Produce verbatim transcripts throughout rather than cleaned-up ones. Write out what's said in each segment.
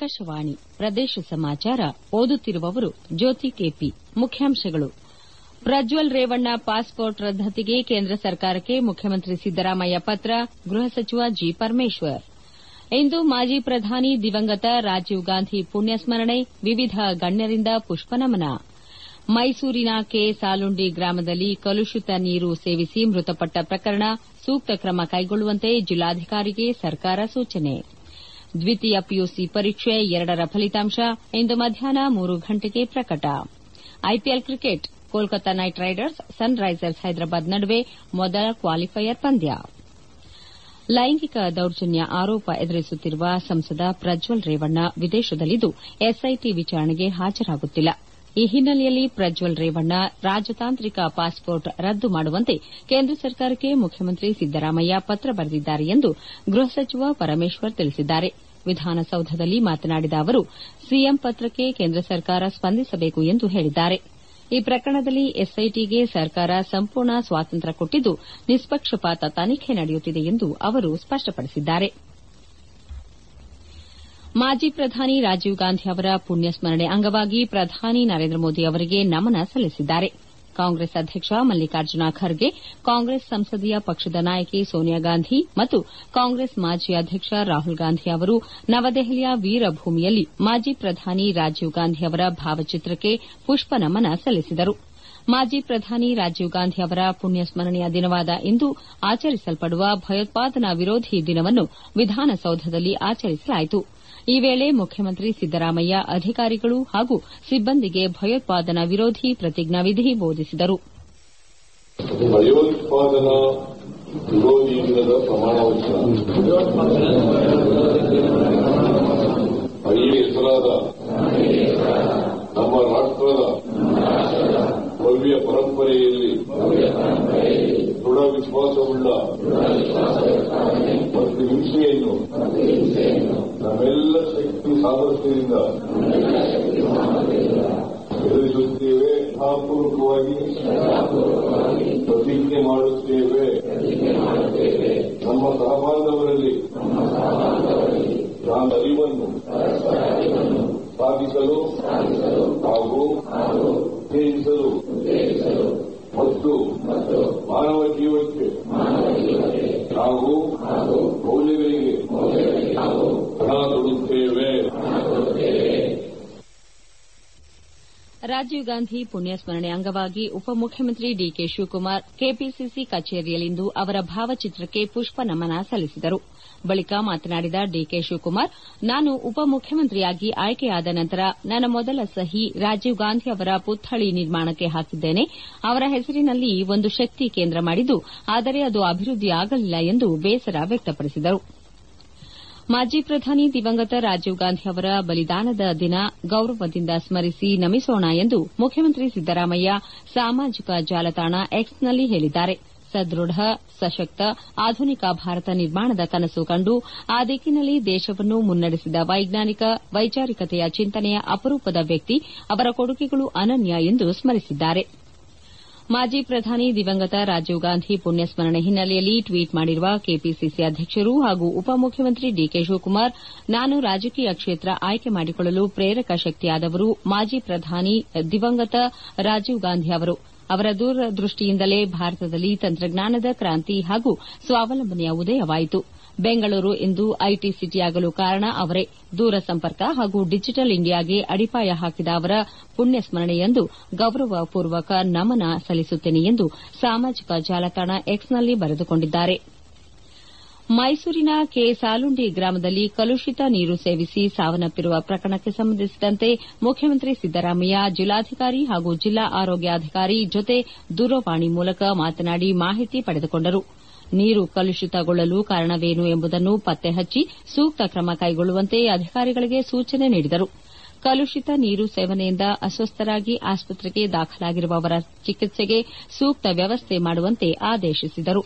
ಆಕಾಶವಾಣಿ ಪ್ರದೇಶ ಸಮಾಚಾರ ಓದುತ್ತಿರುವವರು ಜ್ಯೋತಿ ಕೆಪಿ ಮುಖ್ಯಾಂಶಗಳು ಪ್ರಜ್ವಲ್ ರೇವಣ್ಣ ಪಾಸ್ಪೋರ್ಟ್ ರದ್ದತಿಗೆ ಕೇಂದ್ರ ಸರ್ಕಾರಕ್ಕೆ ಮುಖ್ಯಮಂತ್ರಿ ಸಿದ್ದರಾಮಯ್ಯ ಪತ್ರ ಗೃಹ ಸಚಿವ ಜಿ ಪರಮೇಶ್ವರ್ ಇಂದು ಮಾಜಿ ಪ್ರಧಾನಿ ದಿವಂಗತ ರಾಜೀವ್ ಗಾಂಧಿ ಪುಣ್ಯಸ್ಮರಣೆ ವಿವಿಧ ಗಣ್ಯರಿಂದ ಪುಷ್ಪನಮನ ಮೈಸೂರಿನ ಕೆ ಸಾಲುಂಡಿ ಗ್ರಾಮದಲ್ಲಿ ಕಲುಷಿತ ನೀರು ಸೇವಿಸಿ ಮೃತಪಟ್ಟ ಪ್ರಕರಣ ಸೂಕ್ತ ಕ್ರಮ ಕೈಗೊಳ್ಳುವಂತೆ ಜಿಲ್ಲಾಧಿಕಾರಿಗೆ ಸರ್ಕಾರ ಸೂಚನೆ ದ್ವಿತೀಯ ಪಿಯುಸಿ ಪರೀಕ್ಷೆ ಎರಡರ ಫಲಿತಾಂಶ ಇಂದು ಮಧ್ಯಾಹ್ನ ಮೂರು ಗಂಟೆಗೆ ಪ್ರಕಟ IPL cricket Kolkata Knight Riders Sunrisers Hyderabad ನಡುವೆ ಮೊದಲ ಕ್ವಾಲಿಫೈಯರ್ ಪಂದ್ಯ ಲೈಂಗಿಕ ದೌರ್ಜನ್ಯ ಆರೋಪ ಎದುರಿಸುತ್ತಿರುವ ಸಂಸದ ಪ್ರಜ್ವಲ್ ರೇವಣ್ಣ ವಿದೇಶದಲ್ಲಿದ್ದು ಎಸ್ಐಟಿ ವಿಚಾರಣೆಗೆ ಹಾಜರಾಗುತ್ತಿಲ್ಲ ಈ ಹಿನ್ನೆಲೆಯಲ್ಲಿ ಪ್ರಜ್ವಲ್ ರೇವಣ್ಣ ರಾಜತಾಂತ್ರಿಕ ಪಾಸ್ಪೋರ್ಟ್ ರದ್ದು ಮಾಡುವಂತೆ ಕೇಂದ್ರ ಸರ್ಕಾರಕ್ಕೆ ಮುಖ್ಯಮಂತ್ರಿ ಸಿದ್ದರಾಮಯ್ಯ ಪತ್ರ ಬರೆದಿದ್ದಾರೆ ಎಂದು ಗೃಹ ಸಚಿವ ಪರಮೇಶ್ವರ್ ತಿಳಿಸಿದ್ದಾರೆ ವಿಧಾನಸೌಧದಲ್ಲಿ ಮಾತನಾಡಿದ ಅವರು ಸಿಎಂ ಪತ್ರಕ್ಕೆ ಕೇಂದ್ರ ಸರ್ಕಾರ ಸ್ಪಂದಿಸಬೇಕು ಎಂದು ಹೇಳಿದ್ದಾರೆ ಈ ಪ್ರಕರಣದಲ್ಲಿ ಎಸ್ಐಟಿಗೆ ಸರ್ಕಾರ ಸಂಪೂರ್ಣ ಸ್ವಾತಂತ್ರ್ಯ ಕೊಟ್ಟಿದ್ದು ನಿಷ್ಪಕ್ಷಪಾತ ತನಿಖೆ ನಡೆಯುತ್ತಿದೆ ಎಂದು ಅವರು ಸ್ಪಷ್ಟಪಡಿಸಿದ್ದಾರೆ ಮಾಜಿ ಪ್ರಧಾನಿ ರಾಜೀವ್ ಗಾಂಧಿ ಅವರ ಪುಣ್ಯಸ್ಮರಣೆ ಅಂಗವಾಗಿ ಪ್ರಧಾನಿ ನರೇಂದ್ರ ಮೋದಿ ಅವರಿಗೆ ನಮನ ಸಲ್ಲಿಸಿದ್ದಾರೆ ಕಾಂಗ್ರೆಸ್ ಅಧ್ಯಕ್ಷ ಮಲ್ಲಿಕಾರ್ಜುನ ಖರ್ಗೆ ಕಾಂಗ್ರೆಸ್ ಸಂಸದೀಯ ಪಕ್ಷದ ನಾಯಕಿ ಸೋನಿಯಾ ಗಾಂಧಿ ಮತ್ತು ಕಾಂಗ್ರೆಸ್ ಮಾಜಿ ಅಧ್ಯಕ್ಷ ರಾಹುಲ್ ಗಾಂಧಿ ಅವರು ನವದೆಹಲಿಯ ವೀರಭೂಮಿಯಲ್ಲಿ ಮಾಜಿ ಪ್ರಧಾನಿ ರಾಜೀವ್ ಗಾಂಧಿ ಅವರ ಭಾವಚಿತ್ರಕ್ಕೆ ಪುಷ್ಪ ನಮನ ಸಲ್ಲಿಸಿದರು ಮಾಜಿ ಪ್ರಧಾನಿ ರಾಜೀವ್ ಗಾಂಧಿ ಅವರ ಪುಣ್ಯಸ್ಮರಣೆಯ ದಿನವಾದ ಇಂದು ಆಚರಿಸಲ್ಪಡುವ ಭಯೋತ್ಪಾದನಾ ವಿರೋಧಿ ದಿನವನ್ನು ವಿಧಾನಸೌಧದಲ್ಲಿ ಆಚರಿಸಲಾಯಿತು ಈ ವೇಳೆ ಮುಖ್ಯಮಂತ್ರಿ ಸಿದ್ದರಾಮಯ್ಯ ಅಧಿಕಾರಿಗಳು ಹಾಗೂ ಸಿಬ್ಬಂದಿಗೆ ಭಯೋತ್ಪಾದನಾ ವಿರೋಧಿ ಪ್ರತಿಜ್ಞಾವಿಧಿ ಬೋಧಿಸಿದರು ಭಯೋತ್ಪಾದನಾ ವಿರೋಧಿ ದಿನದ ಪ್ರಮಾಣವಚನ ಹಳೆಯ ಹೆಸರಾದ ನಮ್ಮ ರಾಷ್ಟ್ರದ ಭವ್ಯ ಪರಂಪರೆಯಲ್ಲಿ ದೃಢ ವಿಶ್ವಾಸವುಳ್ಳ ಮತ್ತು ಹಿಂಸೆಯನ್ನು ನಮ್ಮೆಲ್ಲ ಶಕ್ತಿ ಸಾಮರ್ಥ್ಯದಿಂದ ಎದುರಿಸುತ್ತೇವೆ ಶ್ರದ್ಧಾಪೂರ್ವಕವಾಗಿ ಪ್ರತಿಜ್ಞೆ ಮಾಡುತ್ತೇವೆ ನಮ್ಮ ಸಹಬಾಂಧವರಲ್ಲಿ ನಾನು ಅರಿವನ್ನು ಸಾಧಿಸಲು ಹಾಗೂ ಉತ್ತೇಜಿಸಲು ಮತ್ತು ಮಾನವ ಜೀವಕ್ಕೆ ಹಾಗೂ ಮೌಲ್ಯಗಳಿಗೆ ಹಣ ಕೊಡುತ್ತೇವೆ ರಾಜೀವ್ ಗಾಂಧಿ ಪುಣ್ಯಸ್ಮರಣೆ ಅಂಗವಾಗಿ ಉಪಮುಖ್ಯಮಂತ್ರಿ ಡಿಕೆ ಶಿವಕುಮಾರ್ ಕೆಪಿಸಿಸಿ ಕಚೇರಿಯಲ್ಲಿಂದು ಅವರ ಭಾವಚಿತ್ರಕ್ಕೆ ಪುಷ್ಪ ನಮನ ಸಲ್ಲಿಸಿದರು ಬಳಿಕ ಮಾತನಾಡಿದ ಡಿಕೆ ಶಿವಕುಮಾರ್ ನಾನು ಉಪಮುಖ್ಯಮಂತ್ರಿಯಾಗಿ ಆಯ್ಕೆಯಾದ ನಂತರ ನನ್ನ ಮೊದಲ ಸಹಿ ರಾಜೀವ್ ಗಾಂಧಿ ಅವರ ಪುತ್ಥಳಿ ನಿರ್ಮಾಣಕ್ಕೆ ಹಾಕಿದ್ದೇನೆ ಅವರ ಹೆಸರಿನಲ್ಲಿ ಒಂದು ಶಕ್ತಿ ಕೇಂದ್ರ ಮಾಡಿದ್ದು ಆದರೆ ಅದು ಅಭಿವೃದ್ಧಿಯಾಗಲಿಲ್ಲ ಎಂದು ಬೇಸರ ವ್ಯಕ್ತಪಡಿಸಿದರು ಮಾಜಿ ಪ್ರಧಾನಿ ದಿವಂಗತ ರಾಜೀವ್ ಗಾಂಧಿ ಅವರ ಬಲಿದಾನದ ದಿನ ಗೌರವದಿಂದ ಸ್ಮರಿಸಿ ನಮಿಸೋಣ ಎಂದು ಮುಖ್ಯಮಂತ್ರಿ ಸಿದ್ದರಾಮಯ್ಯ ಸಾಮಾಜಿಕ ಜಾಲತಾಣ ಎಕ್ಸ್ನಲ್ಲಿ ಹೇಳಿದ್ದಾರೆ ಸದೃಢ ಸಶಕ್ತ ಆಧುನಿಕ ಭಾರತ ನಿರ್ಮಾಣದ ಕನಸು ಕಂಡು ಆ ದಿಕ್ಕಿನಲ್ಲಿ ದೇಶವನ್ನು ಮುನ್ನಡೆಸಿದ ವೈಜ್ಞಾನಿಕ ವೈಚಾರಿಕತೆಯ ಚಿಂತನೆಯ ಅಪರೂಪದ ವ್ಯಕ್ತಿ ಅವರ ಕೊಡುಗೆಗಳು ಅನನ್ಯ ಎಂದು ಸ್ಮರಿಸಿದ್ದಾರೆ ಮಾಜಿ ಪ್ರಧಾನಿ ದಿವಂಗತ ರಾಜೀವ್ ಗಾಂಧಿ ಪುಣ್ಯಸ್ಮರಣೆ ಹಿನ್ನೆಲೆಯಲ್ಲಿ ಟ್ವೀಟ್ ಮಾಡಿರುವ ಕೆಪಿಸಿಸಿ ಅಧ್ಯಕ್ಷರು ಹಾಗೂ ಉಪಮುಖ್ಯಮಂತ್ರಿ ಡಿಕೆ ಶಿವಕುಮಾರ್ ನಾನು ರಾಜಕೀಯ ಕ್ಷೇತ್ರ ಆಯ್ಕೆ ಮಾಡಿಕೊಳ್ಳಲು ಪ್ರೇರಕ ಶಕ್ತಿಯಾದವರು ಮಾಜಿ ಪ್ರಧಾನಿ ದಿವಂಗತ ರಾಜೀವ್ ಗಾಂಧಿ ಅವರು ಅವರ ದೂರದೃಷ್ಟಿಯಿಂದಲೇ ಭಾರತದಲ್ಲಿ ತಂತ್ರಜ್ಞಾನದ ಕ್ರಾಂತಿ ಹಾಗೂ ಸ್ವಾವಲಂಬನೆಯ ಉದಯವಾಯಿತು ಬೆಂಗಳೂರು ಇಂದು ಐಟಿ ಸಿಟಿಯಾಗಲು ಕಾರಣ ಅವರೇ ದೂರ ಸಂಪರ್ಕ ಹಾಗೂ ಡಿಜಿಟಲ್ ಇಂಡಿಯಾಗೆ ಅಡಿಪಾಯ ಹಾಕಿದ ಅವರ ಪುಣ್ಯಸ್ಮರಣೆಯಂದು ಗೌರವಪೂರ್ವಕ ನಮನ ಸಲ್ಲಿಸುತ್ತೇನೆ ಎಂದು ಸಾಮಾಜಿಕ ಜಾಲತಾಣ ಎಕ್ಸ್ನಲ್ಲಿ ಬರೆದುಕೊಂಡಿದ್ದಾರೆ ಮೈಸೂರಿನ ಕೆ ಸಾಲುಂಡಿ ಗ್ರಾಮದಲ್ಲಿ ಕಲುಷಿತ ನೀರು ಸೇವಿಸಿ ಸಾವನ್ನಪ್ಪಿರುವ ಪ್ರಕರಣಕ್ಕೆ ಸಂಬಂಧಿಸಿದಂತೆ ಮುಖ್ಯಮಂತ್ರಿ ಸಿದ್ದರಾಮಯ್ಯ ಜಿಲ್ಲಾಧಿಕಾರಿ ಹಾಗೂ ಜಿಲ್ಲಾ ಆರೋಗ್ಯಾಧಿಕಾರಿ ಜೊತೆ ದೂರವಾಣಿ ಮೂಲಕ ಮಾತನಾಡಿ ಮಾಹಿತಿ ಪಡೆದುಕೊಂಡರು ನೀರು ಕಲುಷಿತಗೊಳ್ಳಲು ಕಾರಣವೇನು ಎಂಬುದನ್ನು ಪತ್ತೆ ಹಚ್ಚಿ ಸೂಕ್ತ ಕ್ರಮ ಕೈಗೊಳ್ಳುವಂತೆ ಅಧಿಕಾರಿಗಳಿಗೆ ಸೂಚನೆ ನೀಡಿದರು ಕಲುಷಿತ ನೀರು ಸೇವನೆಯಿಂದ ಅಸ್ವಸ್ಥರಾಗಿ ಆಸ್ಪತ್ರೆಗೆ ದಾಖಲಾಗಿರುವವರ ಚಿಕಿತ್ಸೆಗೆ ಸೂಕ್ತ ವ್ಯವಸ್ಥೆ ಮಾಡುವಂತೆ ಆದೇಶಿಸಿದರು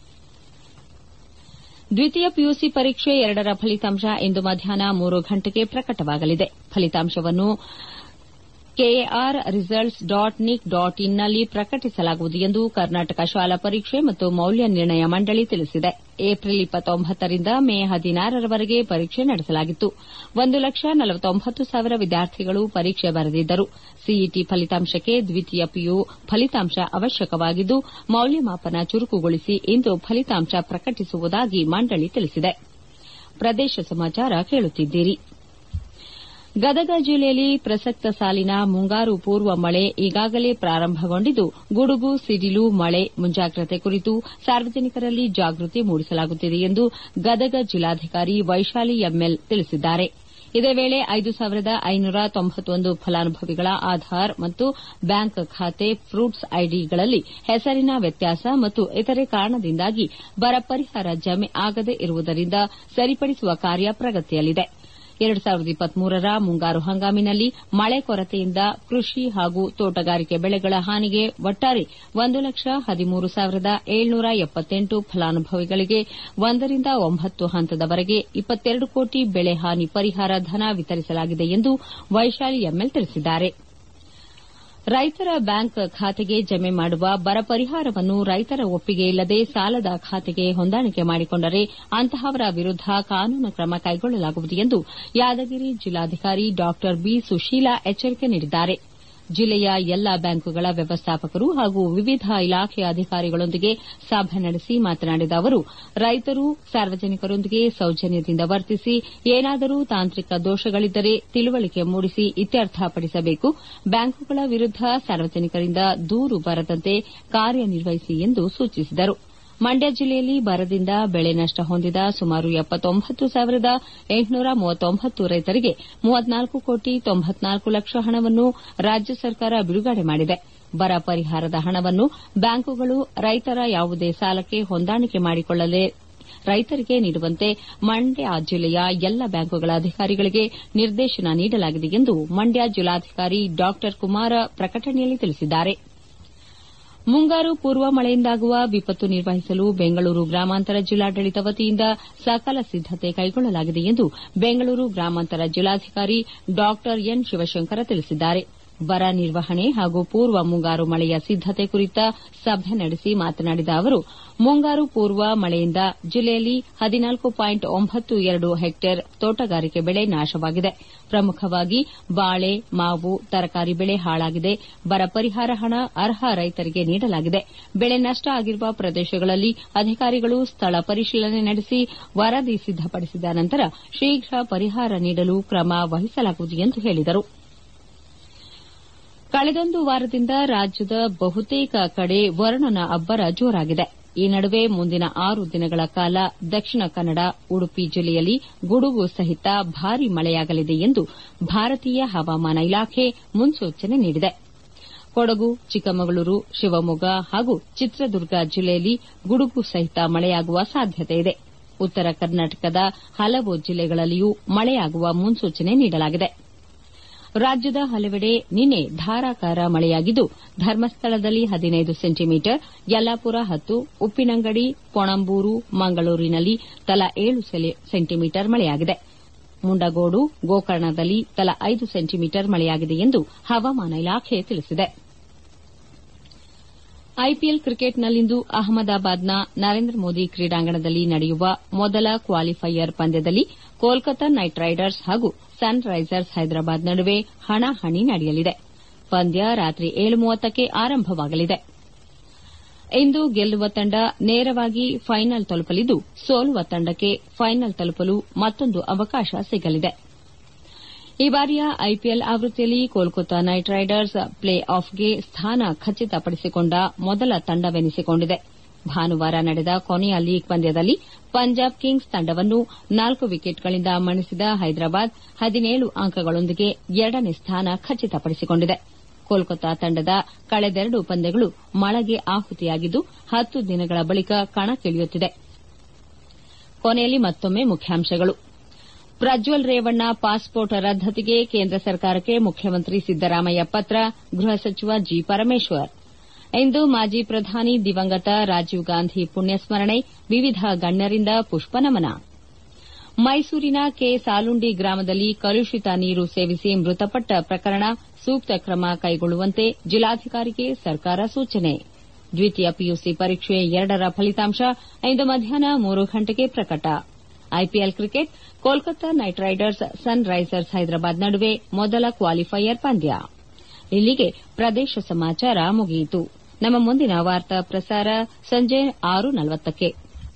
ದ್ವಿತೀಯ ಪಿಯುಸಿ ಪರೀಕ್ಷೆ ಎರಡರ ಫಲಿತಾಂಶ ಇಂದು ಮಧ್ಯಾಹ್ನ ಮೂರು ಗಂಟೆಗೆ ಪ್ರಕಟವಾಗಲಿದೆ ಫಲಿತಾಂಶವನ್ನು K A R results dot nic dot ಇನ್ನಲ್ಲಿ ಪ್ರಕಟಿಸಲಾಗುವುದು ಎಂದು ಕರ್ನಾಟಕ ಶಾಲಾ ಪರೀಕ್ಷೆ ಮತ್ತು ಮೌಲ್ಯ ನಿರ್ಣಯ ಮಂಡಳಿ ತಿಳಿಸಿದೆ ಏಪ್ರಿಲ್ ಇಪ್ಪತ್ತೊಂಬತ್ತರಿಂದ ಮೇ ಹದಿನಾರರವರೆಗೆ ಪರೀಕ್ಷೆ ನಡೆಸಲಾಗಿತ್ತು. ಒಂದು ಲಕ್ಷ ನಲವತ್ತೊಂಬತ್ತು ಸಾವಿರ ವಿದ್ಯಾರ್ಥಿಗಳು ಪರೀಕ್ಷೆ ಬರೆದಿದ್ದರು. ಸಿಇಟಿ ಫಲಿತಾಂಶಕ್ಕೆ ದ್ವಿತೀಯ ಪಿಯು ಫಲಿತಾಂಶ ಅವಶ್ಯಕವಾಗಿದ್ದು, ಮೌಲ್ಯಮಾಪನ ಚುರುಕುಗೊಳಿಸಿ ಇಂದು ಫಲಿತಾಂಶ ಪ್ರಕಟಿಸುವುದಾಗಿ ಮಂಡಳಿ ತಿಳಿಸಿದೆ. ಪ್ರದೇಶ ಸಮಾಚಾರ ಕೇಳುತ್ತಿದ್ದೀರಿ. ಗದಗ ಜಿಲ್ಲೆಯಲ್ಲಿ ಪ್ರಸಕ್ತ ಸಾಲಿನ ಮುಂಗಾರು ಪೂರ್ವ ಮಳೆ ಈಗಾಗಲೇ ಪ್ರಾರಂಭಗೊಂಡಿದ್ದು, ಗುಡುಗು, ಸಿಡಿಲು, ಮಳೆ ಮುಂಜಾಗ್ರತೆ ಕುರಿತು ಸಾರ್ವಜನಿಕರಲ್ಲಿ ಜಾಗೃತಿ ಮೂಡಿಸಲಾಗುತ್ತಿದೆ ಎಂದು ಗದಗ ಜಿಲ್ಲಾಧಿಕಾರಿ ವೈಶಾಲಿ ಎಂಎಲ್ ತಿಳಿಸಿದ್ದಾರೆ. ಇದೇ ವೇಳೆ ಐದು ಸಾವಿರದ ಐನೂರ ತೊಂಬತ್ತೊಂದು ಫಲಾನುಭವಿಗಳ ಆಧಾರ್ ಮತ್ತು ಬ್ಯಾಂಕ್ ಖಾತೆ ಫ್ರೂಟ್ಸ್ ಐಡಿಗಳಲ್ಲಿ ಹೆಸರಿನ ವ್ಯತ್ಯಾಸ ಮತ್ತು ಇತರೆ ಕಾರಣದಿಂದಾಗಿ ಬರ ಪರಿಹಾರ ಜಮೆ ಆಗದೇ ಇರುವುದರಿಂದ ಸರಿಪಡಿಸುವ ಕಾರ್ಯ ಪ್ರಗತಿಯಲ್ಲಿದೆ. ಎರಡು ಸಾವಿರದ ಇಪ್ಪತ್ಮೂರರ ಮುಂಗಾರು ಹಂಗಾಮಿನಲ್ಲಿ ಮಳೆ ಕೊರತೆಯಿಂದ ಕೃಷಿ ಹಾಗೂ ತೋಟಗಾರಿಕೆ ಬೆಳೆಗಳ ಹಾನಿಗೆ ಒಟ್ಟಾರೆ ಒಂದು ಲಕ್ಷ ಹದಿಮೂರು ಸಾವಿರದ ಏಳ್ನೂರ ಎಪ್ಪತ್ತೆಂಟು ಫಲಾನುಭವಿಗಳಿಗೆ ಒಂದರಿಂದ ಒಂಬತ್ತು ಹಂತದವರೆಗೆ ಇಪ್ಪತ್ತೆರಡು ಕೋಟಿ ಬೆಳೆ ಹಾನಿ ಪರಿಹಾರ ಧನ ವಿತರಿಸಲಾಗಿದೆ ಎಂದು ವೈಶಾಲಿ ಎಂಎಲ್ ತಿಳಿಸಿದ್ದಾರೆ. ರೈತರ ಬ್ಯಾಂಕ್ ಖಾತೆಗೆ ಜಮೆ ಮಾಡುವ ಬರ ಪರಿಹಾರವನ್ನು ರೈತರ ಒಪ್ಪಿಗೆ ಇಲ್ಲದೆ ಸಾಲದ ಖಾತೆಗೆ ಹೊಂದಾಣಿಕೆ ಮಾಡಿಕೊಂಡರೆ ಅಂತಹವರ ವಿರುದ್ದ ಕಾನೂನು ಕ್ರಮ ಕೈಗೊಳ್ಳಲಾಗುವುದು ಎಂದು ಯಾದಗಿರಿ ಜಿಲ್ಲಾಧಿಕಾರಿ ಡಾ ಬಿ ಸುಶೀಲಾ ಎಚ್ಚರಿಕೆ ನೀಡಿದ್ದಾರೆ. ಜಿಲ್ಲೆಯ ಎಲ್ಲಾ ಬ್ಯಾಂಕುಗಳ ವ್ಯವಸ್ಥಾಪಕರು ಹಾಗೂ ವಿವಿಧ ಇಲಾಖೆಯ ಅಧಿಕಾರಿಗಳೊಂದಿಗೆ ಸಭೆ ನಡೆಸಿ ಮಾತನಾಡಿದ ಅವರು, ರೈತರು ಸಾರ್ವಜನಿಕರೊಂದಿಗೆ ಸೌಜನ್ಯದಿಂದ ವರ್ತಿಸಿ ಏನಾದರೂ ತಾಂತ್ರಿಕ ದೋಷಗಳಿದ್ದರೆ ತಿಳುವಳಿಕೆ ಮೂಡಿಸಿ ಇತ್ಯರ್ಥಪಡಿಸಬೇಕು. ಬ್ಯಾಂಕುಗಳ ವಿರುದ್ದ ಸಾರ್ವಜನಿಕರಿಂದ ದೂರು ಬರದಂತೆ ಕಾರ್ಯನಿರ್ವಹಿಸಿ ಎಂದು ಸೂಚಿಸಿದರು. ಮಂಡ್ಯ ಜಿಲ್ಲೆಯಲ್ಲಿ ಬರದಿಂದ ಬೆಳೆ ನಷ್ಟ ಹೊಂದಿದ ಸುಮಾರು ಎಪ್ಪತ್ತೊಂಬತ್ತು ಸಾವಿರದ ಎಂಟುನೂರ ಮೂವತ್ತೊಂಬತ್ತು ರೈತರಿಗೆ ಮೂವತ್ನಾಲ್ಕು ಕೋಟಿ ತೊಂಬತ್ನಾಲ್ಕು ಲಕ್ಷ ಹಣವನ್ನು ರಾಜ್ಯ ಸರ್ಕಾರ ಬಿಡುಗಡೆ ಮಾಡಿದೆ. ಬರ ಪರಿಹಾರದ ಹಣವನ್ನು ಬ್ಯಾಂಕುಗಳು ರೈತರ ಯಾವುದೇ ಸಾಲಕ್ಕೆ ಹೊಂದಾಣಿಕೆ ಮಾಡಿಕೊಳ್ಳದೆ ರೈತರಿಗೆ ನೀಡುವಂತೆ ಮಂಡ್ಯ ಜಿಲ್ಲೆಯ ಎಲ್ಲ ಬ್ಯಾಂಕುಗಳ ಅಧಿಕಾರಿಗಳಿಗೆ ನಿರ್ದೇಶನ ನೀಡಲಾಗಿದೆ ಎಂದು ಮಂಡ್ಯ ಜಿಲ್ಲಾಧಿಕಾರಿ ಡಾ ಕುಮಾರ ಪ್ರಕಟಣೆಯಲ್ಲಿ ತಿಳಿಸಿದ್ದಾರೆ. ಮುಂಗಾರು ಪೂರ್ವ ಮಳೆಯಿಂದಾಗುವ ವಿಪತ್ತು ನಿರ್ವಹಿಸಲು ಬೆಂಗಳೂರು ಗ್ರಾಮಾಂತರ ಜಿಲ್ಲಾಡಳಿತ ವತಿಯಿಂದ ಸಕಲ ಸಿದ್ದತೆ ಕೈಗೊಳ್ಳಲಾಗಿದೆ ಎಂದು ಬೆಂಗಳೂರು ಗ್ರಾಮಾಂತರ ಜಿಲ್ಲಾಧಿಕಾರಿ ಡಾ ಎನ್ ಶಿವಶಂಕರ ತಿಳಿಸಿದ್ದಾರೆ. ಬರ ನಿರ್ವಹಣೆ ಹಾಗೂ ಪೂರ್ವ ಮುಂಗಾರು ಮಳೆಯ ಸಿದ್ದತೆ ಕುರಿತ ಸಭೆ ನಡೆಸಿ ಮಾತನಾಡಿದ ಅವರು, ಮುಂಗಾರು ಪೂರ್ವ ಮಳೆಯಿಂದ ಜಿಲ್ಲೆಯಲ್ಲಿ ಹದಿನಾಲ್ಕು ಪಾಯಿಂಟ್ ಒಂಬತ್ತು ಎರಡು ಹೆಕ್ಟೇರ್ ತೋಟಗಾರಿಕೆ ಬೆಳೆ ನಾಶವಾಗಿದೆ. ಪ್ರಮುಖವಾಗಿ ಬಾಳೆ, ಮಾವು, ತರಕಾರಿ ಬೆಳೆ ಹಾಳಾಗಿದೆ. ಬರ ಪರಿಹಾರ ಹಣ ಅರ್ಹ ರೈತರಿಗೆ ನೀಡಲಾಗಿದೆ. ಬೆಳೆ ನಷ್ಟ ಆಗಿರುವ ಪ್ರದೇಶಗಳಲ್ಲಿ ಅಧಿಕಾರಿಗಳು ಸ್ಥಳ ಪರಿಶೀಲನೆ ನಡೆಸಿ ವರದಿ ಸಿದ್ದಪಡಿಸಿದ ನಂತರ ಶೀಘ್ರ ಪರಿಹಾರ ನೀಡಲು ಕ್ರಮ ವಹಿಸಲಾಗುವುದು ಎಂದು ಹೇಳಿದರು. ಕಳೆದೊಂದು ವಾರದಿಂದ ರಾಜ್ಯದ ಬಹುತೇಕ ಕಡೆ ವರುಣನ ಅಬ್ಬರ ಜೋರಾಗಿದೆ. ಈ ನಡುವೆ ಮುಂದಿನ ಆರು ದಿನಗಳ ಕಾಲ ದಕ್ಷಿಣ ಕನ್ನಡ, ಉಡುಪಿ ಜಿಲ್ಲೆಯಲ್ಲಿ ಗುಡುಗು ಸಹಿತ ಭಾರೀ ಮಳೆಯಾಗಲಿದೆ ಎಂದು ಭಾರತೀಯ ಹವಾಮಾನ ಇಲಾಖೆ ಮುನ್ಸೂಚನೆ ನೀಡಿದೆ. ಕೊಡಗು, ಚಿಕ್ಕಮಗಳೂರು, ಶಿವಮೊಗ್ಗ ಹಾಗೂ ಚಿತ್ರದುರ್ಗ ಜಿಲ್ಲೆಯಲ್ಲಿ ಗುಡುಗು ಸಹಿತ ಮಳೆಯಾಗುವ ಸಾಧ್ಯತೆಯಿದೆ. ಉತ್ತರ ಕರ್ನಾಟಕದ ಹಲವು ಜಿಲ್ಲೆಗಳಲ್ಲಿಯೂ ಮಳೆಯಾಗುವ ಮುನ್ಸೂಚನೆ ನೀಡಲಾಗಿದೆ. ರಾಜ್ಯದ ಹಲವೆಡೆ ನಿನ್ನೆ ಧಾರಾಕಾರ ಮಳೆಯಾಗಿದ್ದು, ಧರ್ಮಸ್ಥಳದಲ್ಲಿ ಹದಿನೈದು ಸೆಂಟಿಮೀಟರ್, ಯಲ್ಲಾಪುರ ಹತ್ತು, ಉಪ್ಪಿನಂಗಡಿ, ಪೊಣಂಬೂರು, ಮಂಗಳೂರಿನಲ್ಲಿ ತಲಾ ಏಳು ಸೆಂಟಿಮೀಟರ್ ಮಳೆಯಾಗಿದೆ. ಮುಂಡಗೋಡು, ಗೋಕರ್ಣದಲ್ಲಿ ತಲಾ ಐದು ಸೆಂಟಿಮೀಟರ್ ಮಳೆಯಾಗಿದೆ ಎಂದು ಹವಾಮಾನ ಇಲಾಖೆ ತಿಳಿಸಿದೆ. ಐಪಿಎಲ್ ಕ್ರಿಕೆಟ್ನಲ್ಲಿಂದು ಅಹಮದಾಬಾದ್ನ ನರೇಂದ್ರ ಮೋದಿ ಕ್ರೀಡಾಂಗಣದಲ್ಲಿ ನಡೆಯುವ ಮೊದಲ ಕ್ವಾಲಿಫೈಯರ್ ಪಂದ್ಯದಲ್ಲಿ ಕೋಲ್ಕತಾ ನೈಟ್ ರೈಡರ್ಸ್ ಹಾಗೂ ಸನ್ ರೈಸರ್ಸ್ ಹೈದರಾಬಾದ್ ನಡುವೆ ಹಣಾಹಣಿ ನಡೆಯಲಿದೆ. ಪಂದ್ಯ ರಾತ್ರಿ ಏಳು ಮೂವತ್ತಕ್ಕೆ ಆರಂಭವಾಗಲಿದೆ. ಇಂದು ಗೆಲ್ಲುವ ತಂಡ ನೇರವಾಗಿ ಫೈನಲ್ ತಲುಪಲಿದ್ದು, ಸೋಲುವ ತಂಡಕ್ಕೆ ಫೈನಲ್ ತಲುಪಲು ಮತ್ತೊಂದು ಅವಕಾಶ ಸಿಗಲಿದೆ. ಈ ಬಾರಿಯ ಐಪಿಎಲ್ ಆವೃತ್ತಿಯಲ್ಲಿ ಕೋಲ್ಕತಾ ನೈಟ್ ರೈಡರ್ಸ್ ಪ್ಲೇ ಆಫ್ಗೆ ಸ್ಥಾನ ಖಚಿತಪಡಿಸಿಕೊಂಡ ಮೊದಲ ತಂಡವೆನಿಸಿಕೊಂಡಿದೆ. ಭಾನುವಾರ ನಡೆದ ಕೊನೆಯ ಲೀಗ್ ಪಂದ್ಯದಲ್ಲಿ ಪಂಜಾಬ್ ಕಿಂಗ್ಸ್ ತಂಡವನ್ನು ನಾಲ್ಕು ವಿಕೆಟ್ಗಳಿಂದ ಮಣಿಸಿದ ಹೈದರಾಬಾದ್ ಹದಿನೇಳು ಅಂಕಗಳೊಂದಿಗೆ ಎರಡನೇ ಸ್ಥಾನ ಖಚಿತಪಡಿಸಿಕೊಂಡಿದೆ. ಕೋಲ್ಕತಾ ತಂಡದ ಕಳೆದೆರಡು ಪಂದ್ಯಗಳು ಮಳೆಗೆ ಆಹುತಿಯಾಗಿದ್ದು, ಹತ್ತು ದಿನಗಳ ಬಳಿಕ ಕಣಕ್ಕಿಳಿಯುತ್ತಿದೆ. ಕೊನೆಯಲ್ಲಿ ಮತ್ತೊಮ್ಮೆ ಮುಖ್ಯಾಂಶಗಳು. ಪ್ರಜ್ವಲ್ ರೇವಣ್ಣ ಪಾಸ್ಪೋರ್ಟ್ ರದ್ದತಿಗೆ ಕೇಂದ್ರ ಸರ್ಕಾರಕ್ಕೆ ಮುಖ್ಯಮಂತ್ರಿ ಸಿದ್ದರಾಮಯ್ಯ ಪತ್ರ, ಗೃಹ ಸಚಿವ ಜಿ ಪರಮೇಶ್ವರ್. ಇಂದು ಮಾಜಿ ಪ್ರಧಾನಿ ದಿವಂಗತ ರಾಜೀವ್ ಗಾಂಧಿ ಪುಣ್ಯಸ್ಮರಣೆ, ವಿವಿಧ ಗಣ್ಯರಿಂದ ಪುಷ್ಪನಮನ. ಮೈಸೂರಿನ ಕೆ ಸಾಲುಂಡಿ ಗ್ರಾಮದಲ್ಲಿ ಕಲುಷಿತ ನೀರು ಸೇವಿಸಿ ಮೃತಪಟ್ಟ ಪ್ರಕರಣ, ಸೂಕ್ತ ಕ್ರಮ ಕೈಗೊಳ್ಳುವಂತೆ ಜಿಲ್ಲಾಧಿಕಾರಿಗೆ ಸರ್ಕಾರ ಸೂಚನೆ. ದ್ವಿತೀಯ ಪಿಯುಸಿ ಪರೀಕ್ಷೆ ಎರಡರ ಫಲಿತಾಂಶ ಇಂದು ಮಧ್ಯಾಹ್ನ ಮೂರು ಗಂಟೆಗೆ ಪ್ರಕಟ. IPL cricket Kolkata Knight Riders Sunrisers Hyderabad ನಡುವೆ ಮೊದಲ ಕ್ವಾಲಿಫೈಯರ್ ಪಂದ್ಯ. ಇಲ್ಲಿಗೆ ಪ್ರದೇಶ ಸಮಾಚಾರ ಮುಗಿಯಿತು. ನಮ್ಮ ಮುಂದಿನ ವಾರ್ತಾ ಪ್ರಸಾರ ಸಂಜೆ ಆರು ನಲವತ್ತಕ್ಕೆ.